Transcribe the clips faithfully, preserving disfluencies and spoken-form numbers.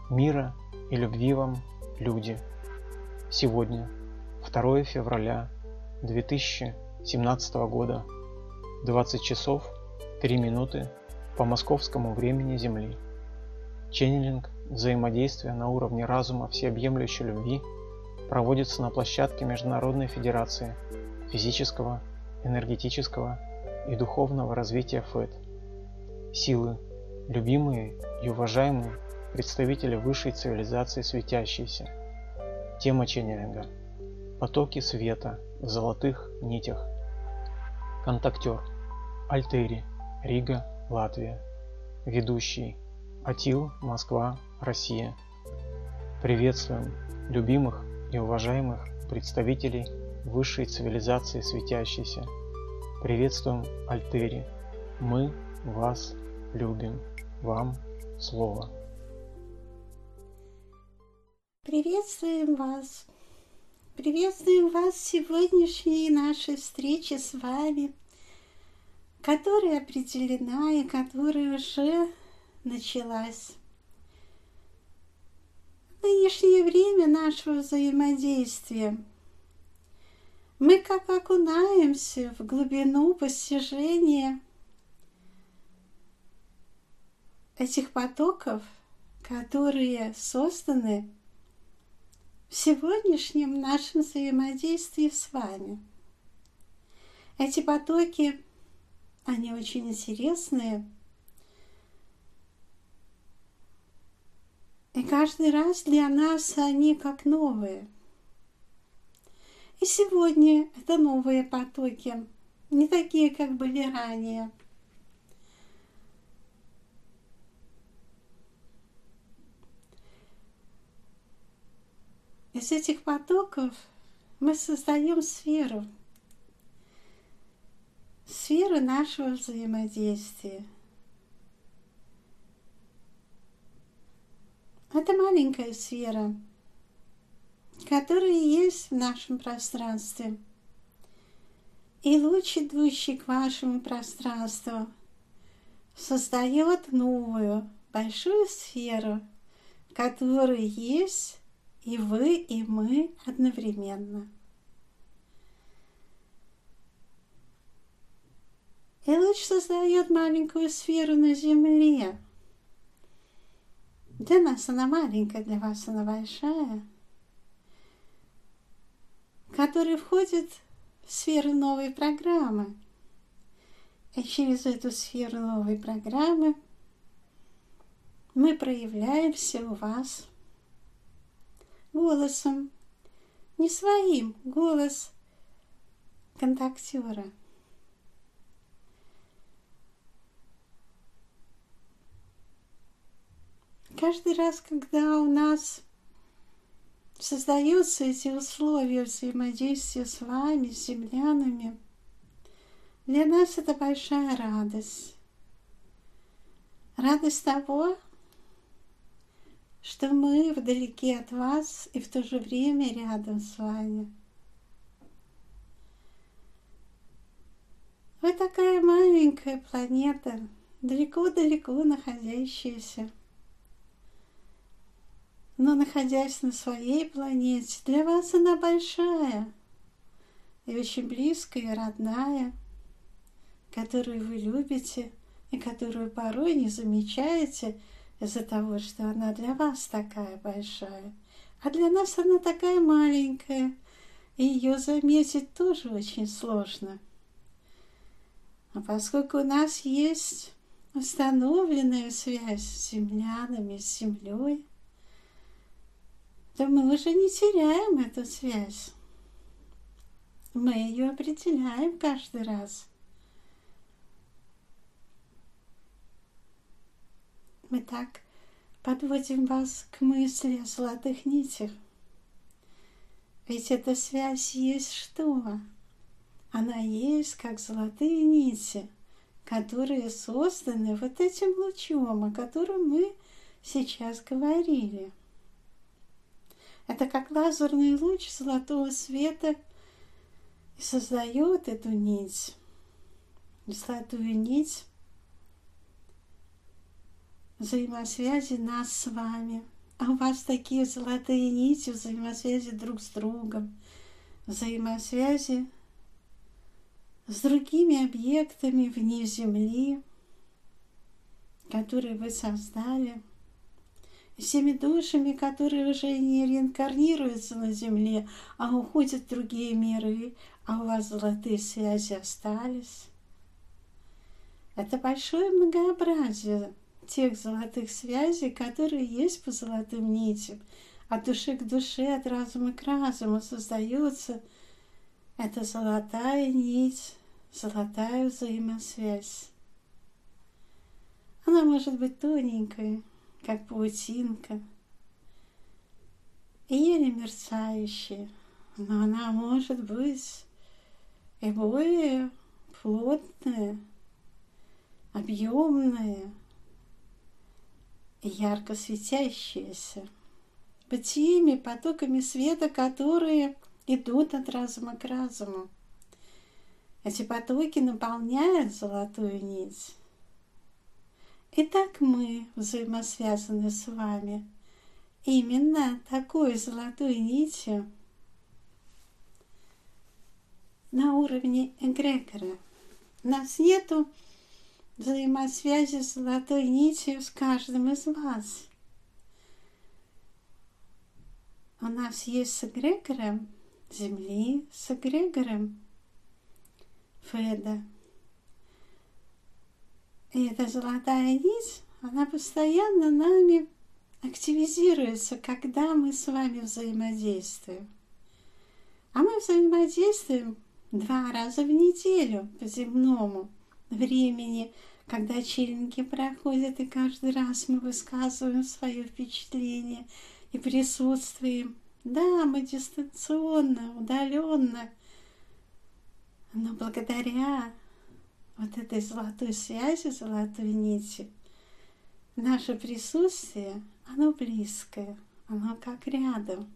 Мира и любви вам, люди! Сегодня, второе февраля две тысячи семнадцатого года, двадцать часов три минуты по московскому времени Земли. Ченнелинг взаимодействия на уровне разума всеобъемлющей любви проводится на площадке Международной Федерации физического, энергетического и духовного развития ФЭД. Силы, любимые и уважаемые представители высшей цивилизации светящиеся. Тема ченнелинга: потоки света в золотых нитях. Контактер: Альтери, Рига, Латвия. Ведущий: Атил, Москва, Россия. Приветствуем любимых и уважаемых представителей высшей цивилизации светящейся. Приветствуем Альтери. Мы вас любим. Вам слово. Приветствуем вас. Приветствуем вас в сегодняшней нашей встрече с вами, которая определена и которая уже началась. В нынешнее время нашего взаимодействия мы как окунаемся в глубину постижения этих потоков, которые созданы в сегодняшнем нашем взаимодействии с вами. Эти потоки, они очень интересные. И каждый раз для нас они как новые. И сегодня это новые потоки, не такие, как были ранее. Из этих потоков мы создаем сферу, сферу нашего взаимодействия. Это маленькая сфера, которая есть в нашем пространстве. И луч, идущий к вашему пространству, создает новую, большую сферу, в которой есть и вы, и мы одновременно. И луч создает маленькую сферу на Земле. Для нас она маленькая, для вас она большая, которая входит в сферу новой программы. И через эту сферу новой программы мы проявляемся у вас голосом, не своим, голос контактера. Каждый раз, когда у нас создаются эти условия взаимодействия с вами, с землянами, для нас это большая радость. Радость того, что мы вдалеке от вас и в то же время рядом с вами. Вы такая маленькая планета, далеко-далеко находящаяся. Но находясь на своей планете, для вас она большая и очень близкая и родная, которую вы любите и которую порой не замечаете из-за того, что она для вас такая большая. А для нас она такая маленькая, и ее заметить тоже очень сложно. А поскольку у нас есть установленная связь с землянами, с землей, то мы уже не теряем эту связь. Мы ее определяем каждый раз. Мы так подводим вас к мысли о золотых нитях. Ведь эта связь есть что? Она есть как золотые нити, которые созданы вот этим лучом, о котором мы сейчас говорили. Это как лазерный луч золотого света и создает эту нить, золотую нить взаимосвязи нас с вами, а у вас такие золотые нити взаимосвязи друг с другом, взаимосвязи с другими объектами вне Земли, которые вы создали, и всеми душами, которые уже не реинкарнируются на Земле, а уходят в другие миры, а у вас золотые связи остались. Это большое многообразие тех золотых связей, которые есть по золотым нитям. От души к душе, от разума к разуму создается эта золотая нить, золотая взаимосвязь. Она может быть тоненькой, как паутинка, и еле мерцающая, но она может быть и более плотная, объемная и ярко светящаяся, по теми потоками света, которые идут от разума к разуму. Эти потоки наполняют золотую нить. Итак, мы взаимосвязаны с вами именно такой золотой нитью на уровне эгрегора. У нас нету взаимосвязи с золотой нитью с каждым из вас. У нас есть с эгрегором Земли, с эгрегором Феда. И эта золотая нить, она постоянно нами активизируется, когда мы с вами взаимодействуем. А мы взаимодействуем два раза в неделю по земному времени, когда челленджи проходят, и каждый раз мы высказываем свое впечатление и присутствуем. Да, мы дистанционно, удаленно, но благодаря вот этой золотой связи, золотой нити, наше присутствие, оно близкое, оно как рядом.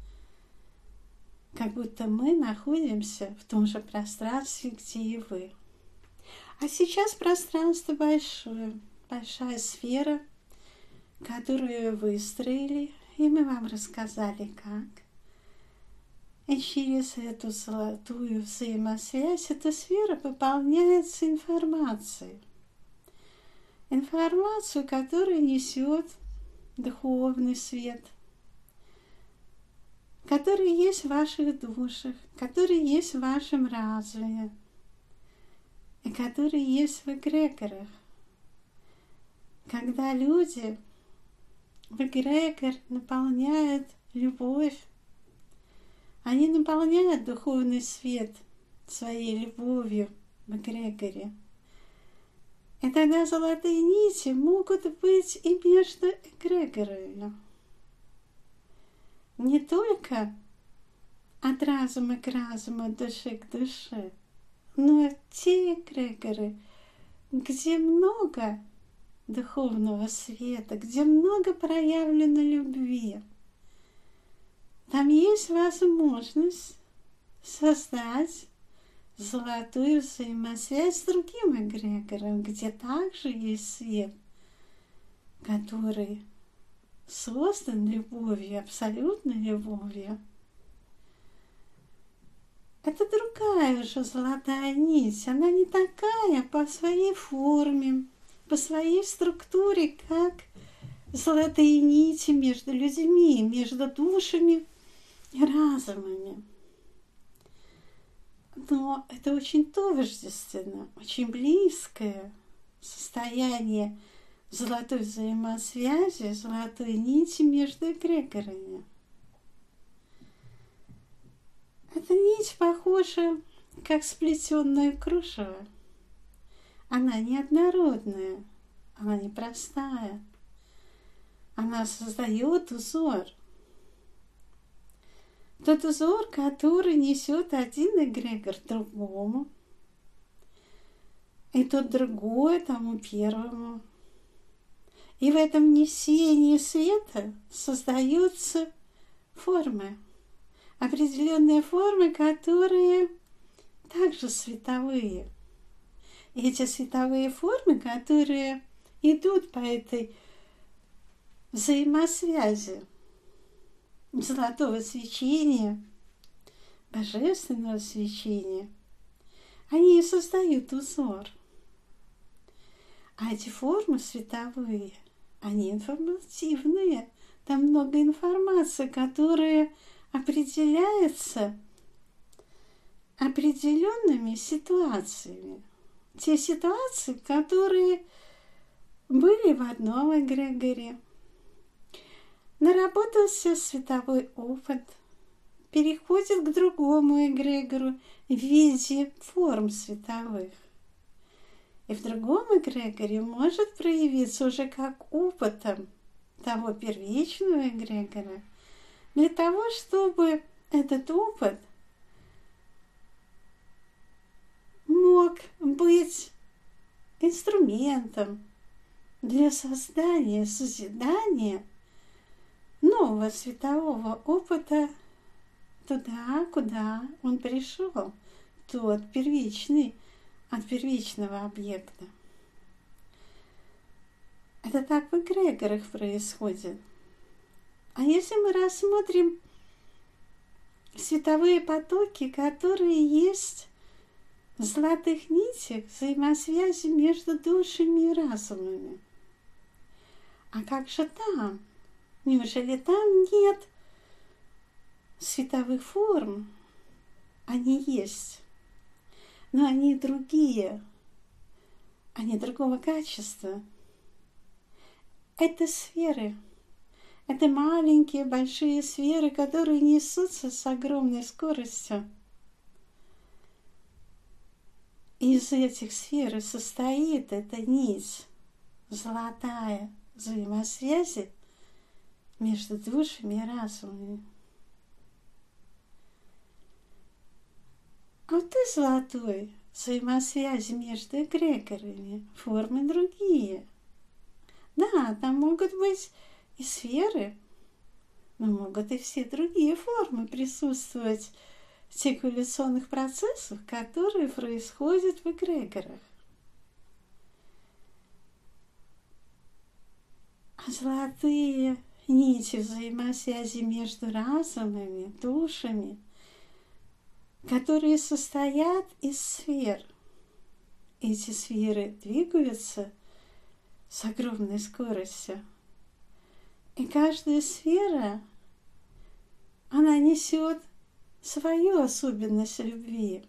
Как будто мы находимся в том же пространстве, где и вы. А сейчас пространство большое, большая сфера, которую выстроили, и мы вам рассказали, как. И через эту золотую взаимосвязь эта сфера пополняется информацией. Информацию, которую несет духовный свет, который есть в ваших душах, который есть в вашем разуме, и который есть в эгрегорах. Когда люди в эгрегор наполняют любовь, они наполняют духовный свет своей любовью в эгрегоре. И тогда золотые нити могут быть и между эгрегорами. Не только от разума к разуму, от души к душе, но и те эгрегоры, где много духовного света, где много проявлено любви. Там есть возможность создать золотую взаимосвязь с другим эгрегором, где также есть свет, который создан любовью, абсолютной любовью. Это другая уже золотая нить, она не такая по своей форме, по своей структуре, как золотые нити между людьми, между душами и разумами. Но это очень тождественно, очень близкое состояние золотой взаимосвязи, золотой нити между эгрегорами. Эта нить похожа, как сплетенное кружево. Она неоднородная, она непростая. Она создает узор. Тот узор, который несет один эгрегор другому, и тот другой тому первому. И в этом несении света создаются формы, определенные формы, которые также световые. И эти световые формы, которые идут по этой взаимосвязи золотого свечения, божественного свечения, они и создают узор. А эти формы световые, они информативные. Там много информации, которая определяется определенными ситуациями. Те ситуации, которые были в одном эгрегоре. Наработался световой опыт, переходит к другому эгрегору в виде форм световых. И в другом эгрегоре может проявиться уже как опытом того первичного эгрегора, для того, чтобы этот опыт мог быть инструментом для создания, созидания нового светового опыта туда, куда он пришел, тот первичный, от первичного объекта. Это так в эгрегорах происходит. А если мы рассмотрим световые потоки, которые есть в золотых нитях взаимосвязи между душами и разумами, а как же там? Неужели там нет световых форм? Они есть, но они другие, они другого качества. Это сферы, это маленькие, большие сферы, которые несутся с огромной скоростью. Из этих сфер и состоит эта нить, золотая, взаимосвязи между душами и разумами. А вот и золотой взаимосвязи между эгрегорами, формы другие. Да, там могут быть и сферы, но могут и все другие формы присутствовать в тех эволюционных процессах, которые происходят в эгрегорах. А золотые нити взаимосвязи между разумами, душами, которые состоят из сфер. Эти сферы двигаются с огромной скоростью. И каждая сфера, она несет свою особенность любви,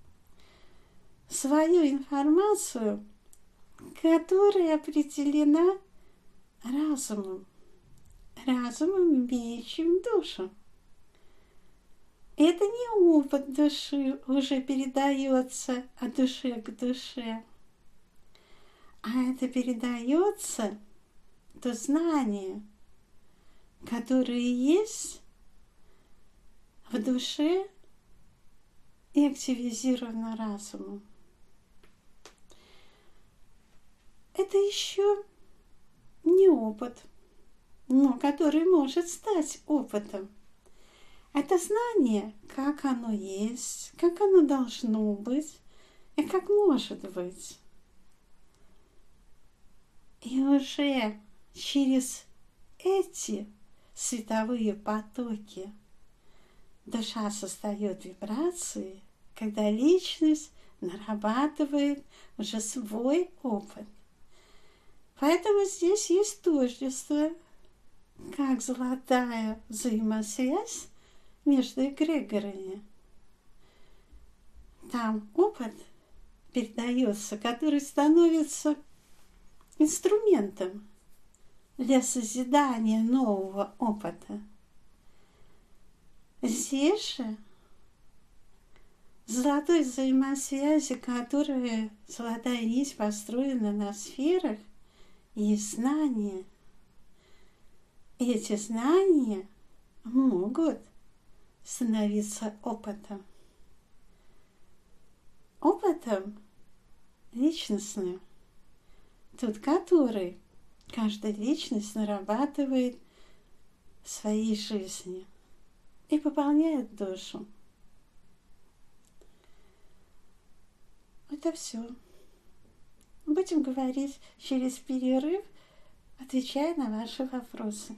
свою информацию, которая определена разумом, разумом, имеющим душу. Это не опыт души уже передается от души к душе, а это передается то знание, которое есть в душе и активизировано разумом. Это еще не опыт, но который может стать опытом. Это знание, как оно есть, как оно должно быть и как может быть. И уже через эти световые потоки душа создает вибрации, когда личность нарабатывает уже свой опыт. Поэтому здесь есть тождество, как золотая взаимосвязь между эгрегорами. Там опыт передается, который становится инструментом для созидания нового опыта. Здесь же золотой взаимосвязи, которая золотая нить построена на сферах, есть знания. И эти знания могут становиться опытом. Опытом личностным, тот, который каждая личность нарабатывает в своей жизни и пополняет душу. Это все. Будем говорить через перерыв отвечая на ваши вопросы.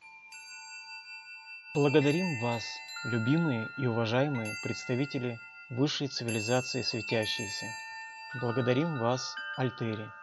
Благодарим вас, любимые и уважаемые представители высшей цивилизации светящиеся. Благодарим вас, Альтери.